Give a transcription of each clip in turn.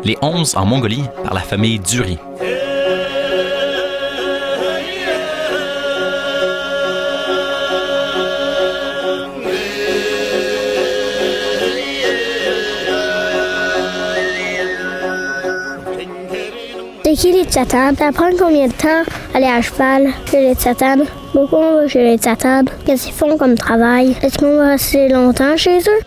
Les 11 en Mongolie par la famille Dury. C'est qui les Tsatanes? Ça prend combien de temps aller à cheval chez les Tsatanes? Beaucoup on va chez les Tsatanes. Qu'est-ce qu'ils font comme travail? Est-ce qu'on va rester longtemps chez eux?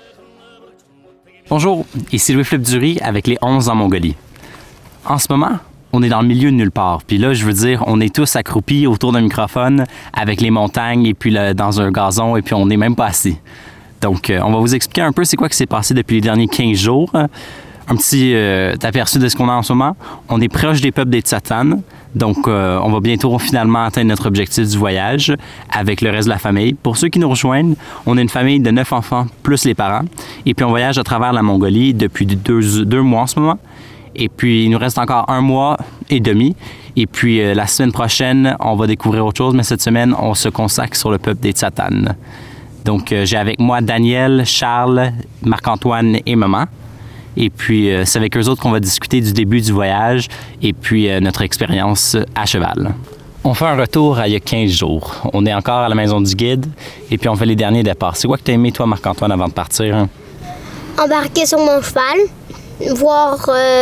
Bonjour, ici Louis-Philippe Dury avec les 11 en Mongolie. En ce moment, on est dans le milieu de nulle part. Puis là, je veux dire, on est tous accroupis autour d'un microphone avec les montagnes et puis dans un gazon et puis on n'est même pas assis. Donc, on va vous expliquer un peu c'est quoi qui s'est passé depuis les derniers 15 jours. Un petit aperçu de ce qu'on a en ce moment. On est proche des peuples des Tsatanes. Donc, on va bientôt finalement atteindre notre objectif du voyage avec le reste de la famille. Pour ceux qui nous rejoignent, on est une famille de 9 enfants plus les parents. Et puis, on voyage à travers la Mongolie depuis deux mois en ce moment. Et puis, il nous reste encore 1 mois et demi. Et puis, la semaine prochaine, on va découvrir autre chose. Mais cette semaine, on se consacre sur le peuple des Tsatanes. Donc, j'ai avec moi Daniel, Charles, Marc-Antoine et maman. Et puis, c'est avec eux autres qu'on va discuter du début du voyage et puis notre expérience à cheval. On fait un retour à il y a 15 jours. On est encore à la maison du guide et puis on fait les derniers départs. C'est quoi que tu as aimé, toi, Marc-Antoine, avant de partir? Hein? Embarquer sur mon cheval, voir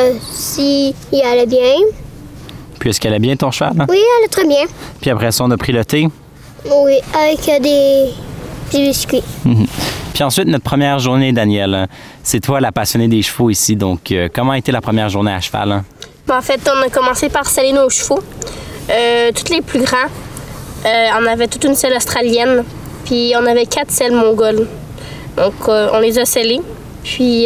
s'il allait bien. Puis, est-ce qu'elle allait bien, ton cheval? Hein? Oui, elle allait très bien. Puis après ça, on a pris le thé? Oui, avec des biscuits. Mm-hmm. Puis ensuite, notre première journée, Daniel, c'est toi la passionnée des chevaux ici. Donc, comment a été la première journée à cheval? Hein? En fait, on a commencé par sceller nos chevaux. Tous les plus grands, on avait toute une selle australienne, puis on avait 4 selles mongoles. Donc, on les a scellées. Puis,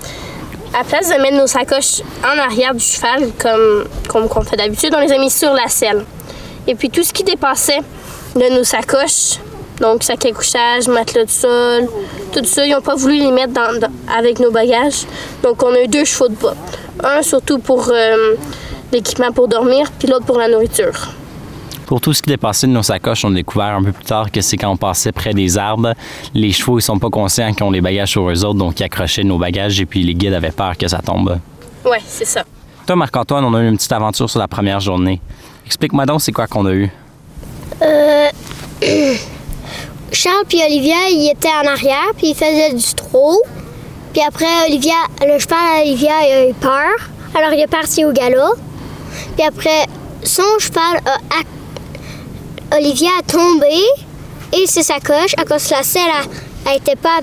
à place de mettre nos sacoches en arrière du cheval, comme on fait d'habitude, on les a mis sur la selle. Et puis, tout ce qui dépassait de nos sacoches, donc sac à couchage, matelas de sol, tout ça, ils n'ont pas voulu les mettre avec nos bagages. Donc, on a eu 2 chevaux de bas. Un surtout pour l'équipement pour dormir, puis l'autre pour la nourriture. Pour tout ce qui dépassait de nos sacoches, on a découvert un peu plus tard que c'est quand on passait près des arbres. Les chevaux, ils sont pas conscients qu'ils ont les bagages sur eux autres, donc ils accrochaient nos bagages et puis les guides avaient peur que ça tombe. Oui, c'est ça. Toi, Marc-Antoine, on a eu une petite aventure sur la première journée. Explique-moi donc c'est quoi qu'on a eu. Charles puis Olivia, ils étaient en arrière, puis ils faisaient du trot. Puis après, le cheval à Olivia a eu peur, alors il est parti au galop. Puis après, son cheval Olivia a tombé et ses sacoches à cause que la selle n'était pas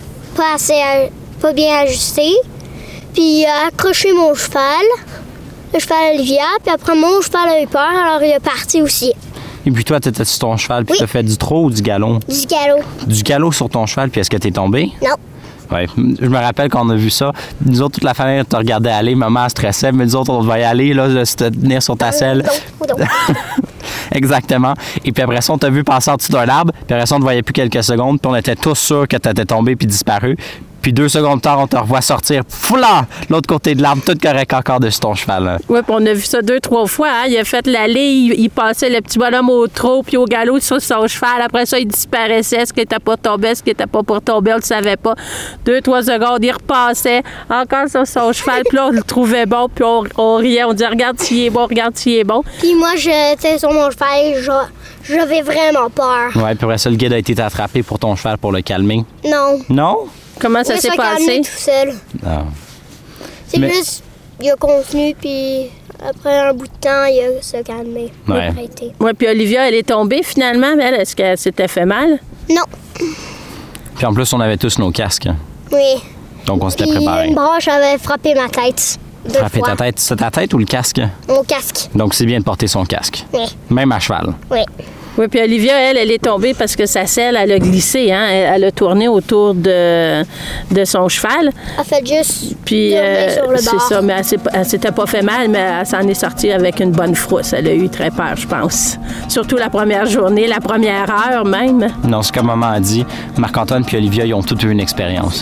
bien ajustée. Puis il a accroché mon cheval, le cheval Olivia, puis après mon cheval a eu peur, alors il est parti aussi. Et puis toi, tu étais sur ton cheval, puis oui. tu as fait du trot ou du galop? Du galop. Du galop sur ton cheval, puis est-ce que tu es tombé? Non. Oui, je me rappelle quand on a vu ça. Nous autres, toute la famille te regardait aller, maman stressait, mais nous autres, on devait y aller, là, se tenir sur ta selle. Exactement. Et puis après ça, on t'a vu passer en dessous d'un arbre, puis après ça, on te voyait plus quelques secondes, puis on était tous sûrs que tu étais tombé puis disparu. Puis 2 secondes plus tard, on te revoit sortir, foula, l'autre côté de l'arbre, tout correct encore dessus ton cheval. Oui, puis on a vu ça 2-3 fois. Hein? Il a fait l'allée, il passait le petit bonhomme au trot puis au galop sur son cheval. Après ça, il disparaissait. Est-ce qu'il n'était pas tombé? Est-ce qu'il n'était pas pour tomber? On ne le savait pas. 2-3 secondes, il repassait encore sur son cheval. Puis là, on le trouvait bon, puis on riait. On disait, regarde s'il est bon, regarde s'il est bon. Puis moi, j'étais sur mon cheval et j'avais vraiment peur. Oui, puis après ça, le guide a été attrapé pour ton cheval pour le calmer. Non. Non? Comment ça s'est passé? Tout seul. Non. C'est juste, il a continué, puis après un bout de temps, il a se calmé. Ouais. Oui, puis Olivia, elle est tombée finalement, mais est-ce qu'elle s'était fait mal? Non. Puis en plus, on avait tous nos casques. Oui. Donc on s'était Puis préparé. une branche avait frappé ma tête. 2 Frapper fois. ta tête? C'est ta tête ou le casque? Mon casque. Donc c'est bien de porter son casque. Oui. Même à cheval. Oui. Oui, puis Olivia, elle est tombée parce que sa selle, elle a glissé, hein? Elle a tourné autour de son cheval. Elle a fait juste Puis, sur le c'est bord. ça, mais elle s'était pas fait mal, mais elle s'en est sortie avec une bonne frousse. Elle a eu très peur, je pense. Surtout la première journée, la première heure même. Non, ce que maman a dit, Marc-Antoine puis Olivia, ils ont tous eu une expérience.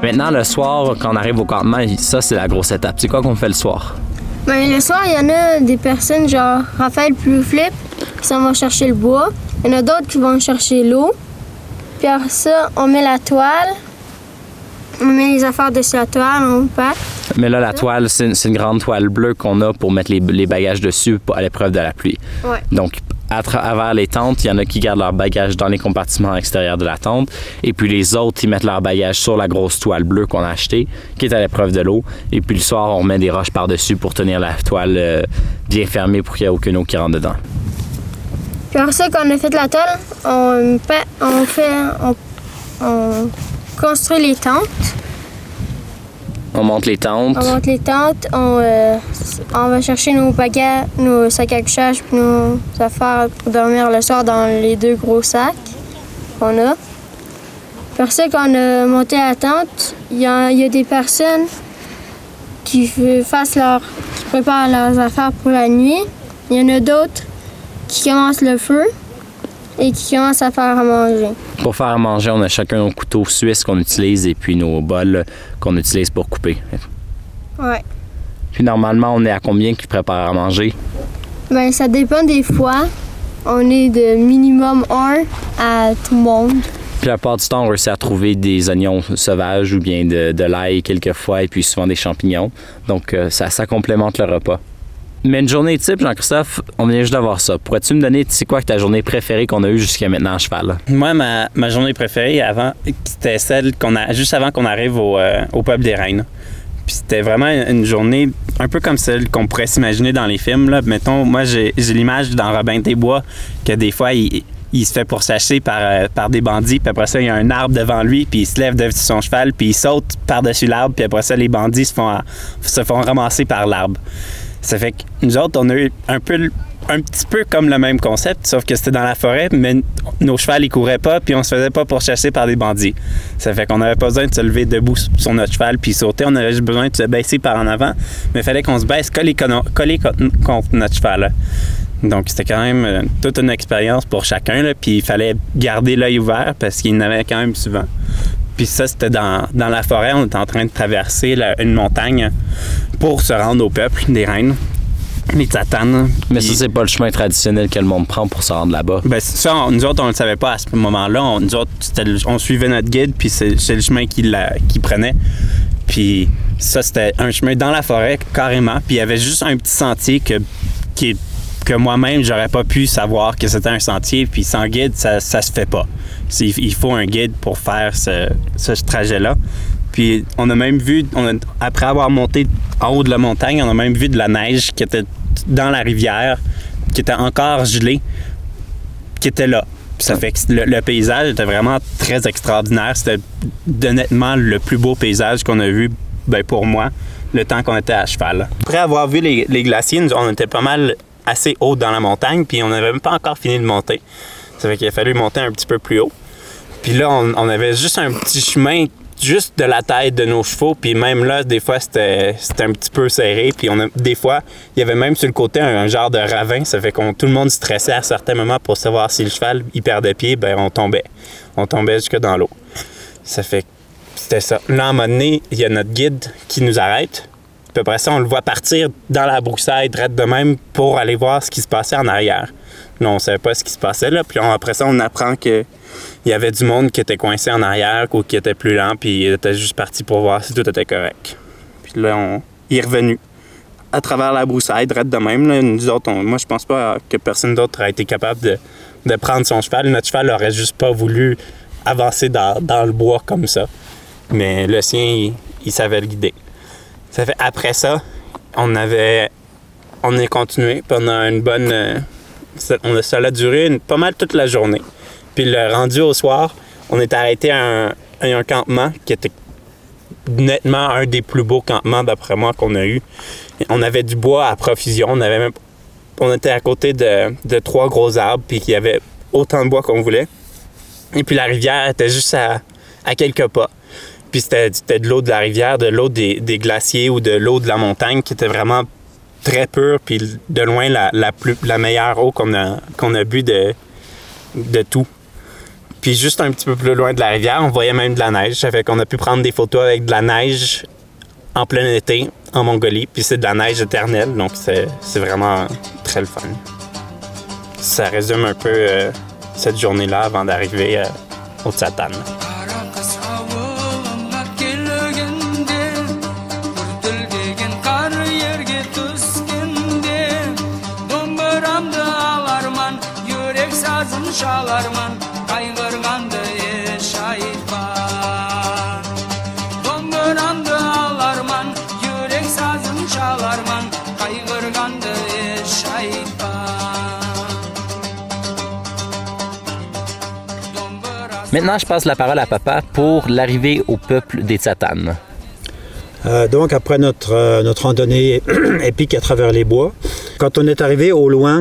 Maintenant, le soir, quand on arrive au campement, ça, c'est la grosse étape. C'est quoi qu'on fait le soir? Ben, le soir, il y en a des personnes, genre Raphaël plus Flip, qui s'en vont chercher le bois. Il y en a d'autres qui vont chercher l'eau. Puis après ça, on met la toile. On met les affaires dessus la toile, on pack. Mais là, la toile, c'est une grande toile bleue qu'on a pour mettre les bagages dessus à l'épreuve de la pluie. Ouais. Donc, à travers les tentes, il y en a qui gardent leurs bagages dans les compartiments extérieurs de la tente. Et puis les autres, ils mettent leurs bagages sur la grosse toile bleue qu'on a achetée, qui est à l'épreuve de l'eau. Et puis le soir, on met des roches par-dessus pour tenir la toile bien fermée pour qu'il n'y ait aucune eau qui rentre dedans. Puis après ça, quand on a fait la toile, on construit les tentes. On monte les tentes. On va chercher nos bagages, nos sacs à couchage puis nos affaires pour dormir le soir dans les 2 gros sacs qu'on a. Puis après ça, quand on a monté la tente, il y a des personnes qui préparent leurs affaires pour la nuit. Il y en a d'autres qui commencent le feu et qui commencent à faire à manger. Pour faire à manger, on a chacun nos couteaux suisses qu'on utilise et puis nos bols qu'on utilise pour couper. Ouais. Puis normalement, on est à combien qui prépare à manger? Ben ça dépend des fois. On est de minimum 1 à tout le monde. Puis la plupart du temps, on réussit à trouver des oignons sauvages ou bien de l'ail quelquefois et puis souvent des champignons. Donc ça complémente le repas. Mais une journée type, Jean-Christophe, on vient juste d'avoir ça. Pourrais-tu me donner, c'est quoi ta journée préférée qu'on a eue jusqu'à maintenant à cheval? Moi, ma journée préférée avant, c'était celle juste avant qu'on arrive au peuple des reines. Puis c'était vraiment une journée un peu comme celle qu'on pourrait s'imaginer dans les films. Là. Mettons, moi, j'ai l'image dans Robin des Bois que des fois, il se fait pourchasser par des bandits, puis après ça, il y a un arbre devant lui, puis il se lève de son cheval, puis il saute par-dessus l'arbre, puis après ça, les bandits se font ramasser par l'arbre. Ça fait que nous autres, on a eu un petit peu comme le même concept, sauf que c'était dans la forêt, mais nos chevals, ils couraient pas, puis on se faisait pas pourchasser par des bandits. Ça fait qu'on n'avait pas besoin de se lever debout sur notre cheval puis sauter, on avait juste besoin de se baisser par en avant, mais il fallait qu'on se baisse collé contre notre cheval. Là. Donc, c'était quand même toute une expérience pour chacun, là, puis il fallait garder l'œil ouvert parce qu'il y en avait quand même souvent. Puis ça, c'était dans la forêt. On était en train de traverser une montagne pour se rendre au peuple des reines, les Tsatanes. Mais ça, c'est pas le chemin traditionnel que le monde prend pour se rendre là-bas. Ben ça, nous autres, on ne le savait pas à ce moment-là. Nous autres, on suivait notre guide, puis c'est le chemin qu'il prenait. Puis ça, c'était un chemin dans la forêt, carrément. Puis il y avait juste un petit sentier que moi-même, j'aurais pas pu savoir que c'était un sentier. Puis sans guide, ça se fait pas. Il faut un guide pour faire ce trajet-là. Puis on a même vu, après avoir monté en haut de la montagne, on a même vu de la neige qui était dans la rivière, qui était encore gelée, qui était là. Puis ça fait que le paysage était vraiment très extraordinaire. C'était honnêtement le plus beau paysage qu'on a vu, pour moi, le temps qu'on était à cheval. Après avoir vu les glaciers, on était pas mal assez haut dans la montagne, puis on n'avait même pas encore fini de monter. Ça fait qu'il a fallu monter un petit peu plus haut. Puis là, on avait juste un petit chemin juste de la tête de nos chevaux, puis même là, des fois, c'était un petit peu serré, puis des fois, il y avait même sur le côté un genre de ravin, ça fait que tout le monde stressait à certains moments pour savoir si le cheval, il perdait pied, on tombait. On tombait jusque dans l'eau. Ça fait que c'était ça. Là, à un moment donné, il y a notre guide qui nous arrête, puis après ça, on le voit partir dans la broussaille, droite de même, pour aller voir ce qui se passait en arrière. Là, on savait pas ce qui se passait, là, puis après ça, on apprend que il y avait du monde qui était coincé en arrière ou qui était plus lent, puis il était juste parti pour voir si tout était correct. Puis là, il est revenu à travers la broussaille, droite de même. Là, nous autres, moi, je pense pas que personne d'autre a été capable de prendre son cheval. Notre cheval aurait juste pas voulu avancer dans le bois comme ça. Mais le sien, il savait le guider. Ça fait après ça, on est continué pendant une bonne... ça a duré pas mal toute la journée. Puis le rendu au soir, on est arrêté à un campement qui était nettement un des plus beaux campements, d'après moi, qu'on a eu. On avait du bois à profusion. On était à côté de 3 gros arbres, puis il y avait autant de bois qu'on voulait. Et puis la rivière était juste à quelques pas. Puis c'était de l'eau de la rivière, de l'eau des glaciers ou de l'eau de la montagne qui était vraiment très pure, puis de loin la meilleure eau qu'on a bu de tout. Puis juste un petit peu plus loin de la rivière, on voyait même de la neige. Ça fait qu'on a pu prendre des photos avec de la neige en plein été en Mongolie. Puis c'est de la neige éternelle, donc c'est vraiment très le fun. Ça résume un peu cette journée-là avant d'arriver au Tsatan. Maintenant, je passe la parole à papa pour l'arrivée au peuple des Tsatanes. Donc, après notre randonnée épique à travers les bois, quand on est arrivé au loin,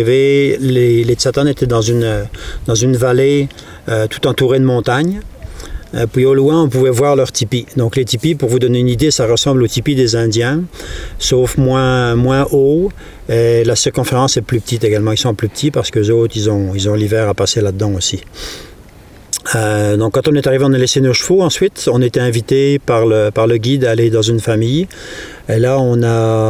les Tsatanes étaient dans une vallée tout entourée de montagnes. Puis au loin, on pouvait voir leurs tipis. Donc les tipis, pour vous donner une idée, ça ressemble aux tipis des Indiens, sauf moins haut. Et la circonférence est plus petite également. Ils sont plus petits parce qu'eux autres, ils ont l'hiver à passer là-dedans aussi. Donc quand on est arrivé, on a laissé nos chevaux. Ensuite, on était invité par le guide à aller dans une famille. Et là, on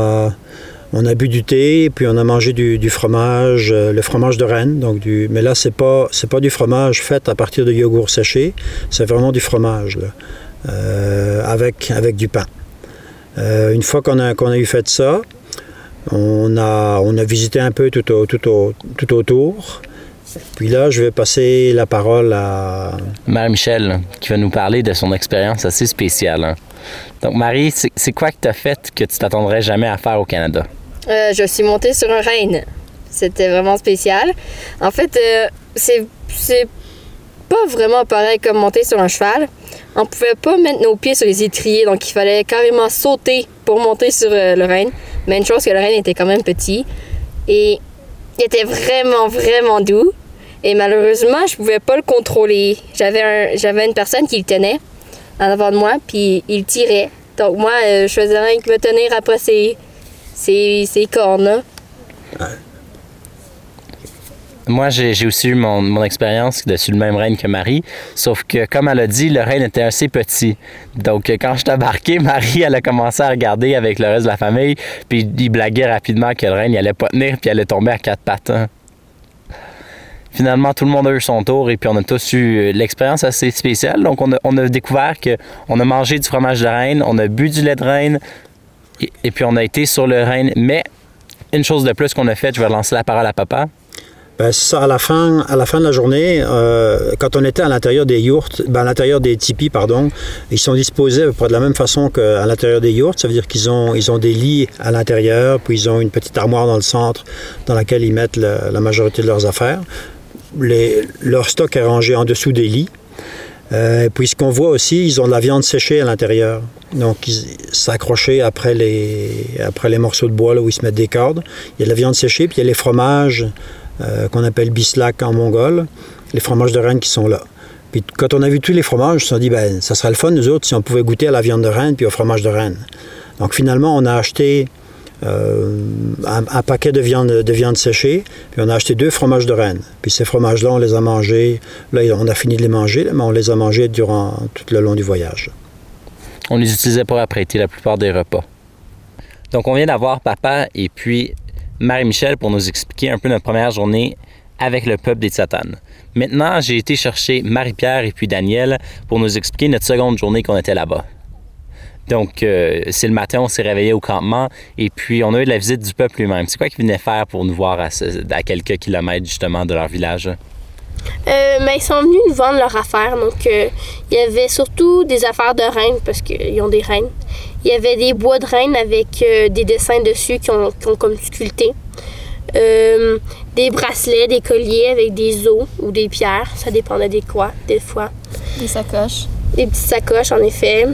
a bu du thé, puis on a mangé du fromage, le fromage de Rennes. Mais là, c'est pas du fromage fait à partir de yogourt séché. C'est vraiment du fromage là, avec du pain. Une fois qu'on a eu fait ça, on a visité un peu tout autour. Puis là, je vais passer la parole à Marie-Michel, qui va nous parler de son expérience assez spéciale. Donc, Marie, c'est quoi que tu as fait que tu t'attendrais jamais à faire au Canada? Je suis montée sur un renne. C'était vraiment spécial. En fait, c'est pas vraiment pareil comme monter sur un cheval. On pouvait pas mettre nos pieds sur les étriers, donc il fallait carrément sauter pour monter sur le renne. Mais une chose, que le renne était quand même petit. Et il était vraiment, vraiment doux. Et malheureusement, je pouvais pas le contrôler. J'avais une personne qui le tenait en avant de moi, puis il tirait. Donc moi, je faisais rien que me tenir après ces cornes-là. Moi, j'ai aussi eu mon expérience dessus le même renne que Marie, sauf que, comme elle a dit, le renne était assez petit. Donc, quand je suis embarqué, Marie, elle a commencé à regarder avec le reste de la famille, puis il blaguait rapidement que le renne, il allait pas tenir, puis il allait tomber à 4 pattes. Finalement, tout le monde a eu son tour, et puis on a tous eu l'expérience assez spéciale. Donc, on a découvert qu'on a mangé du fromage de renne, on a bu du lait de renne, et puis on a été sur le renne. Mais, une chose de plus qu'on a faite, je vais lancer la parole à papa. Ben, ça, à la fin de la journée, quand on était à l'intérieur des yourtes, à l'intérieur des tipis, pardon, ils sont disposés à peu près de la même façon qu'à l'intérieur des yourtes. Ça veut dire qu'ils ont des lits à l'intérieur, puis ils ont une petite armoire dans le centre dans laquelle ils mettent la majorité de leurs affaires. Leur stock est rangé en dessous des lits. Puis ce qu'on voit aussi, ils ont de la viande séchée à l'intérieur. Donc, s'accrocher après les morceaux de bois là, où ils se mettent des cordes. Il y a de la viande séchée, puis il y a les fromages qu'on appelle bislak en mongol, les fromages de renne qui sont là. Puis quand on a vu tous les fromages, on s'est dit, ben ça serait le fun, nous autres, si on pouvait goûter à la viande de renne puis au fromage de renne. Donc finalement, on a acheté un paquet de viande séchée, puis on a acheté 2 fromages de renne. Puis ces fromages-là, on les a mangés. Là, on a fini de les manger, mais on les a mangés durant tout le long du voyage. On les utilisait pour apprêter la plupart des repas. Donc, on vient d'avoir papa et puis Marie-Michel pour nous expliquer un peu notre première journée avec le peuple des Tsatanes. Maintenant, j'ai été chercher Marie-Pierre et puis Daniel pour nous expliquer notre seconde journée qu'on était là-bas. Donc, c'est le matin, on s'est réveillé au campement et puis on a eu la visite du peuple lui-même. C'est quoi qu'ils venaient faire pour nous voir à quelques kilomètres justement de leur village? Ils sont venus nous vendre leurs affaires. Donc, il y avait surtout des affaires de reines parce qu'ils ont des reines. Il y avait des bois de reines avec des dessins dessus qui ont comme sculpté. Des bracelets, des colliers avec des os ou des pierres. Ça dépendait des fois. Des sacoches. Des petites sacoches, en effet.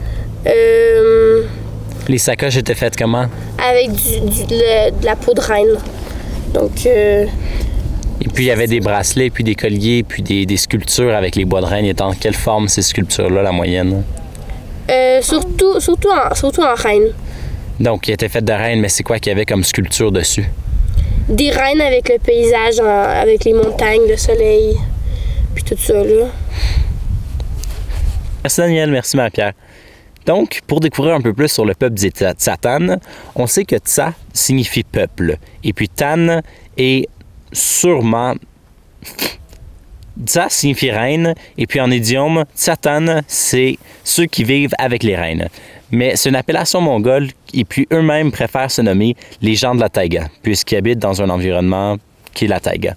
Les sacoches étaient faites comment? Avec de la peau de reine. Donc... Et puis, il y avait des bracelets, puis des colliers, puis des sculptures avec les bois de reine. Et dans quelle forme ces sculptures-là, la moyenne? Surtout en reine. Donc, il était fait de reine, mais c'est quoi qu'il y avait comme sculpture dessus? Des reines avec le paysage, avec les montagnes, le soleil. puis tout ça, là. Merci Daniel, merci Marie-Pierre. Donc, pour découvrir un peu plus sur le peuple des Tsatanes, on sait que Tsa signifie peuple. Et puis Tan est sûrement... Tsa signifie reine, et puis en idiome, Tsatan, c'est ceux qui vivent avec les reines. Mais c'est une appellation mongole, et puis eux-mêmes préfèrent se nommer les gens de la taïga, puisqu'ils habitent dans un environnement qui est la taïga.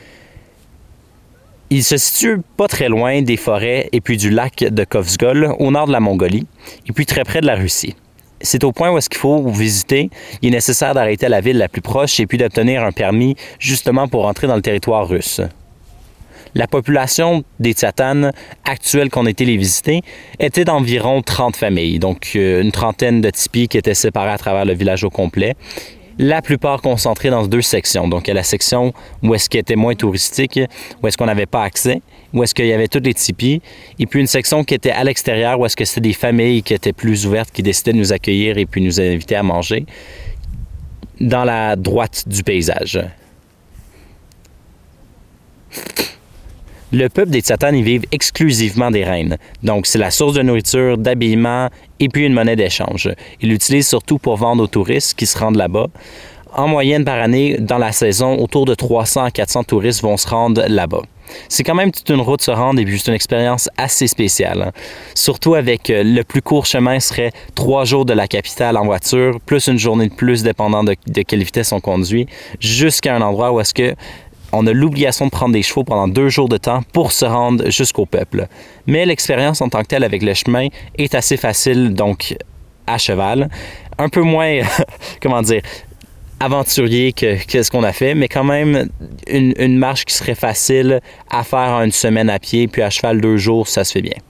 Ils se situent pas très loin des forêts et puis du lac de Kovsgol, au nord de la Mongolie, et puis très près de la Russie. C'est au point où est-ce qu'il faut visiter. Il est nécessaire d'arrêter à la ville la plus proche et puis d'obtenir un permis justement pour entrer dans le territoire russe. La population des Tsatanes actuelles qu'on a été les visiter était d'environ 30 familles, donc une trentaine de tipis qui étaient séparés à travers le village au complet. La plupart concentrés dans 2 sections. Donc, il y a la section où est-ce qu'il était moins touristique, où est-ce qu'on n'avait pas accès, où est-ce qu'il y avait tous les tipis, et puis une section qui était à l'extérieur, où est-ce que c'était des familles qui étaient plus ouvertes, qui décidaient de nous accueillir et puis nous inviter à manger, dans la droite du paysage. Le peuple des Tsatanes, ils vivent exclusivement des reines. Donc, c'est la source de nourriture, d'habillement et puis une monnaie d'échange. Ils l'utilisent surtout pour vendre aux touristes qui se rendent là-bas. En moyenne, par année, dans la saison, autour de 300 à 400 touristes vont se rendre là-bas. C'est quand même toute une route se rendre et puis c'est une expérience assez spéciale. Surtout avec le plus court chemin serait 3 jours de la capitale en voiture, plus une journée de plus dépendant de quelle vitesse on conduit, jusqu'à un endroit où est-ce que on a l'obligation de prendre des chevaux pendant 2 jours de temps pour se rendre jusqu'au peuple. Mais l'expérience en tant que telle avec le chemin est assez facile, donc à cheval. Un peu moins, aventurier que ce qu'on a fait, mais quand même une marche qui serait facile à faire en une semaine à pied, puis à cheval 2 jours, ça se fait bien.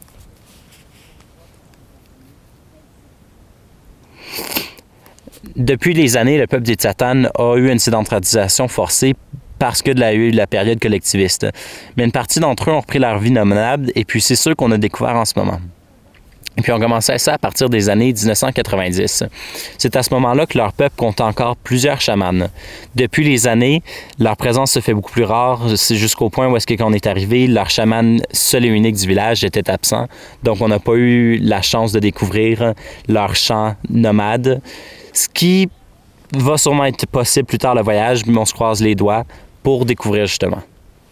Depuis les années, le peuple des Tsatanes a eu une sédentarisation forcée parce que eu la période collectiviste. Mais une partie d'entre eux ont repris leur vie nomade et puis c'est ceux qu'on a découvert en ce moment. Et puis on commençait ça à partir des années 1990. C'est à ce moment-là que leur peuple compte encore plusieurs chamans. Depuis les années, leur présence se fait beaucoup plus rare. C'est jusqu'au point où est-ce que quand on est arrivé, leur chaman seul et unique du village était absent. Donc on n'a pas eu la chance de découvrir leur chant nomade. Ce qui va sûrement être possible plus tard le voyage, mais on se croise les doigts pour découvrir justement.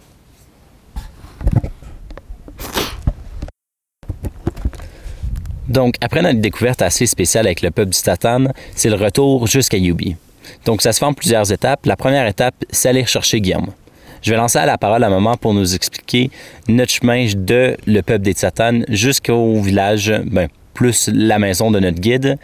Donc, après notre découverte assez spéciale avec le peuple du Tsatane, c'est le retour jusqu'à Yubi. Donc, ça se fait en plusieurs étapes. La première étape, c'est aller chercher Guillaume. Je vais lancer la parole à Maman pour nous expliquer notre chemin de le peuple des Tsatanes jusqu'au village, plus la maison de notre guide.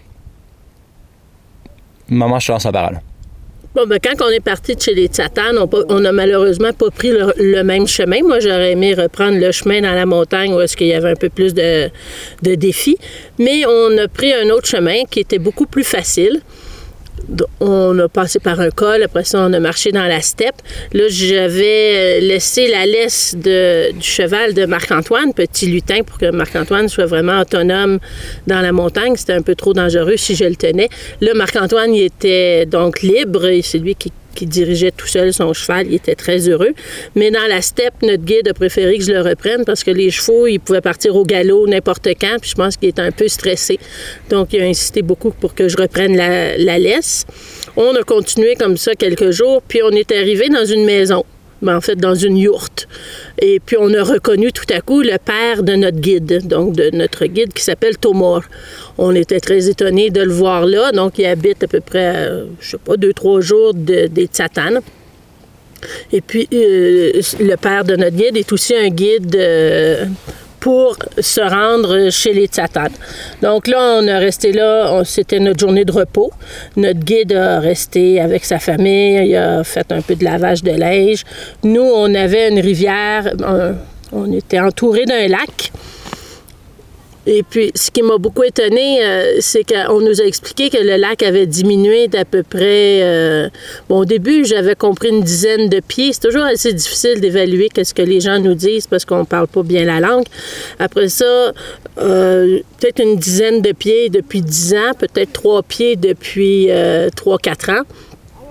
Maman, je te lance la parole. Bon, quand on est parti de chez les Tsatanes, on n'a malheureusement pas pris le même chemin. Moi, j'aurais aimé reprendre le chemin dans la montagne où est-ce qu'il y avait un peu plus de défis. Mais on a pris un autre chemin qui était beaucoup plus facile. On a passé par un col, après ça, on a marché dans la steppe. Là, j'avais laissé la laisse du cheval de Marc-Antoine, petit lutin, pour que Marc-Antoine soit vraiment autonome dans la montagne. C'était un peu trop dangereux si je le tenais. Là, Marc-Antoine, il était donc libre et c'est lui qui dirigeait tout seul son cheval. Il était très heureux. Mais dans la steppe, notre guide a préféré que je le reprenne parce que les chevaux, ils pouvaient partir au galop n'importe quand, puis je pense qu'il était un peu stressé. Donc, il a insisté beaucoup pour que je reprenne la laisse. On a continué comme ça quelques jours, puis on est arrivé dans une maison. En fait, dans une yourte. Et puis, on a reconnu tout à coup le père de notre guide, donc de notre guide qui s'appelle Tomor. On était très étonnés de le voir là. Donc, il habite à peu près, 2-3 jours des Tsatanes. Et puis, le père de notre guide est aussi un guide pour se rendre chez les Tsatanes. Donc là, on a resté là, c'était notre journée de repos. Notre guide a resté avec sa famille, il a fait un peu de lavage de linge. Nous, on avait une rivière, on était entouré d'un lac. Et puis, ce qui m'a beaucoup étonnée, c'est qu'on nous a expliqué que le lac avait diminué d'à peu près... au début, j'avais compris une dizaine de pieds. C'est toujours assez difficile d'évaluer qu'est-ce que les gens nous disent parce qu'on ne parle pas bien la langue. Après ça, peut-être une dizaine de pieds depuis 10 ans, peut-être 3 pieds depuis 3-4 ans.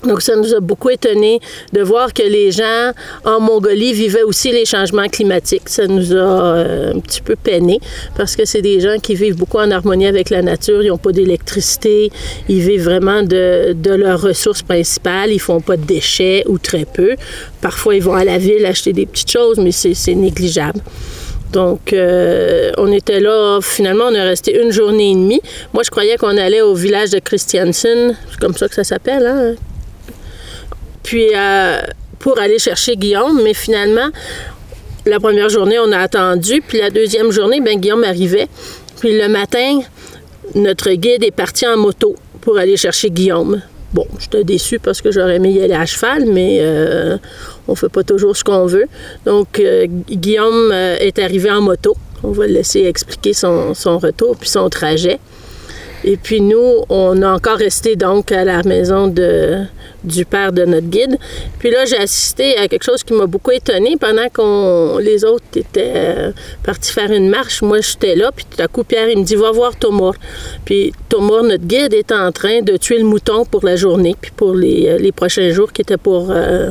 Donc, ça nous a beaucoup étonnés de voir que les gens en Mongolie vivaient aussi les changements climatiques. Ça nous a un petit peu peiné parce que c'est des gens qui vivent beaucoup en harmonie avec la nature. Ils n'ont pas d'électricité. Ils vivent vraiment de leurs ressources principales. Ils font pas de déchets ou très peu. Parfois, ils vont à la ville acheter des petites choses, mais c'est négligeable. Donc, on était là, finalement, on est resté 1 journée et demie. Moi, je croyais qu'on allait au village de Kristiansund, c'est comme ça que ça s'appelle, hein? Puis, pour aller chercher Guillaume, mais finalement, la première journée, on a attendu, puis la deuxième journée, bien, Guillaume arrivait. Puis le matin, notre guide est parti en moto pour aller chercher Guillaume. Bon, j'étais déçue parce que j'aurais aimé y aller à cheval, mais on fait pas toujours ce qu'on veut. Donc, Guillaume est arrivé en moto. On va le laisser expliquer son retour puis son trajet. Et puis nous, on a encore resté donc à la maison du père de notre guide. Puis là, j'ai assisté à quelque chose qui m'a beaucoup étonnée. Pendant que les autres étaient partis faire une marche, moi, j'étais là. Puis tout à coup, Pierre, il me dit « Va voir Tomur ». Puis Tomur, notre guide, était en train de tuer le mouton pour la journée, puis pour les prochains jours qui étaient pour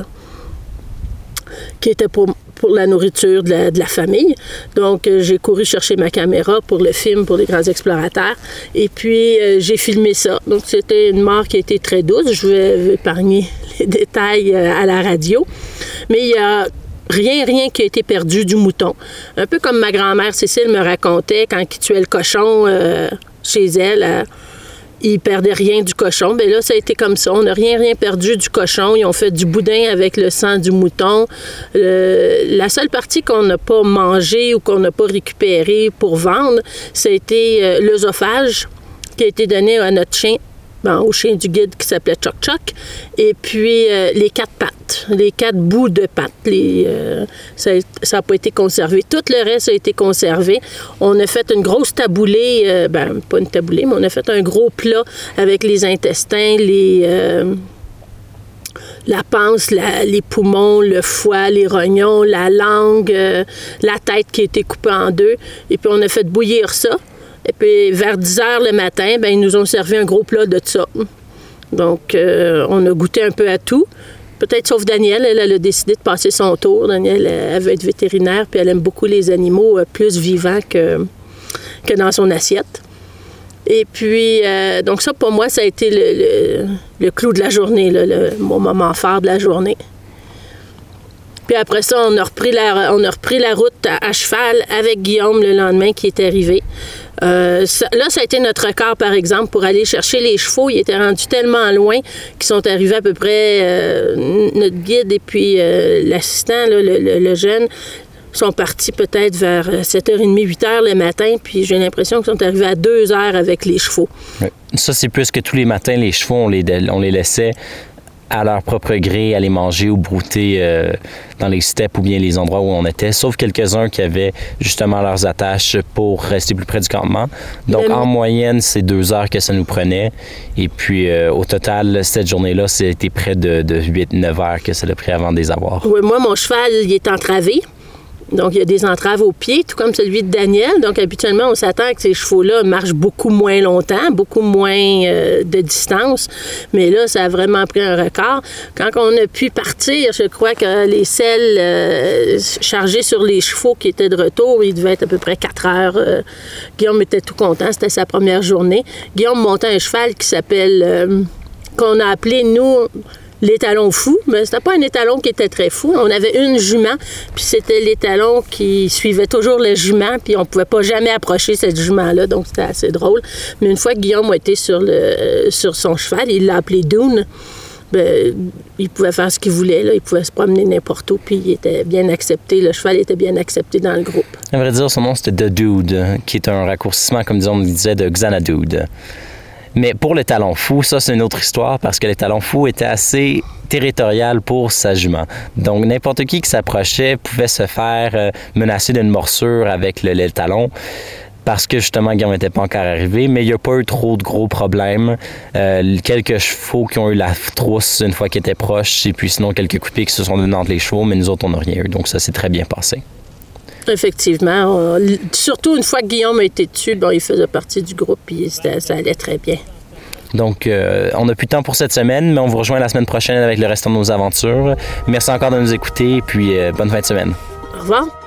la nourriture de la famille. Donc, j'ai couru chercher ma caméra pour le film pour les grands explorateurs. Et puis, j'ai filmé ça. Donc, c'était une mort qui a été très douce. Je vais épargner les détails à la radio. Mais il y a rien qui a été perdu du mouton. Un peu comme ma grand-mère Cécile me racontait quand il tuait le cochon chez elle. Ils perdaient rien du cochon. Bien là, ça a été comme ça. On n'a rien perdu du cochon. Ils ont fait du boudin avec le sang du mouton. La seule partie qu'on n'a pas mangée ou qu'on n'a pas récupérée pour vendre, ça a été l'œsophage qui a été donné à notre chien, au chien du guide qui s'appelait Choc Choc. Et puis les 4 pattes, les 4 bouts de pattes. Ça n'a pas été conservé. Tout le reste a été conservé. On a fait une grosse taboulée, pas une taboulée, mais on a fait un gros plat avec les intestins, la panse, les poumons, le foie, les rognons, la langue, la tête qui a été coupée en 2. Et puis on a fait bouillir ça. Et puis, vers 10 heures le matin, ils nous ont servi un gros plat de ça. Donc, on a goûté un peu à tout. Peut-être sauf Danielle, elle a décidé de passer son tour. Danielle, elle veut être vétérinaire, puis elle aime beaucoup les animaux plus vivants que dans son assiette. Et puis, donc ça, pour moi, ça a été le clou de la journée, mon moment fort de la journée. Puis après ça, on a repris la route à cheval avec Guillaume le lendemain qui est arrivé. Ça a été notre record, par exemple, pour aller chercher les chevaux. Ils étaient rendus tellement loin qu'ils sont arrivés à peu près, notre guide et puis l'assistant, le jeune, sont partis peut-être vers 7h30, 8h le matin, puis j'ai l'impression qu'ils sont arrivés à 2h avec les chevaux. Oui. Ça, c'est plus que tous les matins, les chevaux, on les laissait à leur propre gré, aller manger ou brouter dans les steppes ou bien les endroits où on était, sauf quelques-uns qui avaient justement leurs attaches pour rester plus près du campement. Donc, en moyenne, c'est 2 heures que ça nous prenait. Et puis, au total, cette journée-là, c'était près de 8-9 heures que ça a pris avant de les avoir. Oui, moi, mon cheval, il est entravé. Donc, il y a des entraves aux pieds, tout comme celui de Daniel. Donc, habituellement, on s'attend que ces chevaux-là marchent beaucoup moins longtemps, beaucoup moins de distance. Mais là, ça a vraiment pris un record. Quand on a pu partir, je crois que les selles chargées sur les chevaux qui étaient de retour, il devait être à peu près 4 heures. Guillaume était tout content. C'était sa première journée. Guillaume montait un cheval qui s'appelle... qu'on a appelé, nous... l'étalon fou, mais c'était pas un étalon qui était très fou. On avait une jument, puis c'était l'étalon qui suivait toujours le jument, puis on pouvait pas jamais approcher cette jument-là, donc c'était assez drôle. Mais une fois que Guillaume a été sur son cheval, il l'a appelé Dune, il pouvait faire ce qu'il voulait, là. Il pouvait se promener n'importe où, puis il était bien accepté. Le cheval était bien accepté dans le groupe. À vrai dire, son nom, c'était The Dude, qui est un raccourcissement, comme on disait, de Xanadu. Mais pour le talon fou, ça, c'est une autre histoire parce que le talon fou était assez territorial pour sa jument. Donc, n'importe qui s'approchait pouvait se faire menacer d'une morsure avec le talon parce que, justement, Guillaume n'était pas encore arrivé, mais il n'y a pas eu trop de gros problèmes. Quelques chevaux qui ont eu la trousse une fois qu'ils étaient proches et puis sinon quelques coups de pied qui se sont donnés entre les chevaux, mais nous autres, on n'a rien eu. Donc, ça s'est très bien passé. Effectivement. Surtout une fois que Guillaume a été dessus, il faisait partie du groupe et ça allait très bien. Donc, on n'a plus de temps pour cette semaine, mais on vous rejoint la semaine prochaine avec le restant de nos aventures. Merci encore de nous écouter et puis bonne fin de semaine. Au revoir.